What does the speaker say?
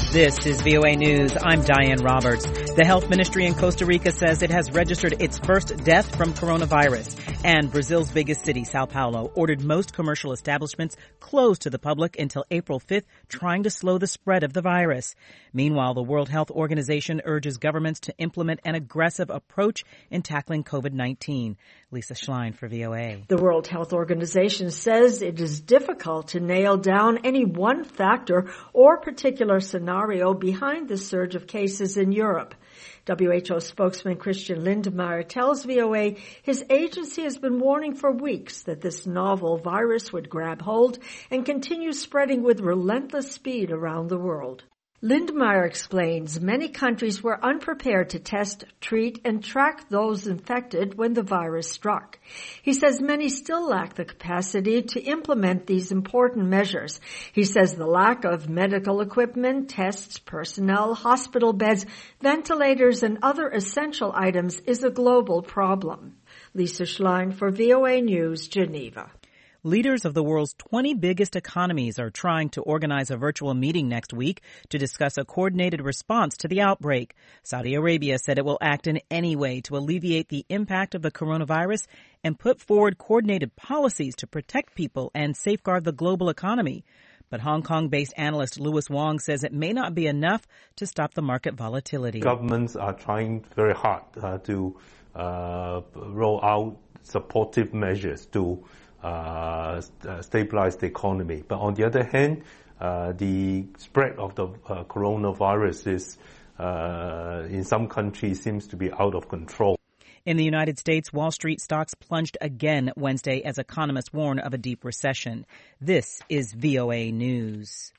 This is VOA News. I'm Diane Roberts. The health ministry in Costa Rica says it has registered its first death from coronavirus. And Brazil's biggest city, Sao Paulo, ordered most commercial establishments closed to the public until April 5th, trying to slow the spread of the virus. Meanwhile, the World Health Organization urges governments to implement an aggressive approach in tackling COVID-19. Lisa Schlein for VOA. The World Health Organization says it is difficult to nail down any one factor or particular scenario behind the surge of cases in Europe. WHO spokesman Christian Lindmeier tells VOA his agency has been warning for weeks that this novel virus would grab hold and continue spreading with relentless speed around the world. Lindmeier explains many countries were unprepared to test, treat, and track those infected when the virus struck. He says many still lack the capacity to implement these important measures. He says the lack of medical equipment, tests, personnel, hospital beds, ventilators, and other essential items is a global problem. Lisa Schlein for VOA News, Geneva. Leaders of the world's 20 biggest economies are trying to organize a virtual meeting next week to discuss a coordinated response to the outbreak. Saudi Arabia said it will act in any way to alleviate the impact of the coronavirus and put forward coordinated policies to protect people and safeguard the global economy. But Hong Kong-based analyst Louis Wong says it may not be enough to stop the market volatility. Governments are trying very hard to roll out supportive measures to stabilize the economy. But on the other hand, the spread of the coronavirus is, in some countries, seems to be out of control. In the United States, Wall Street stocks plunged again Wednesday as economists warn of a deep recession. This is VOA News.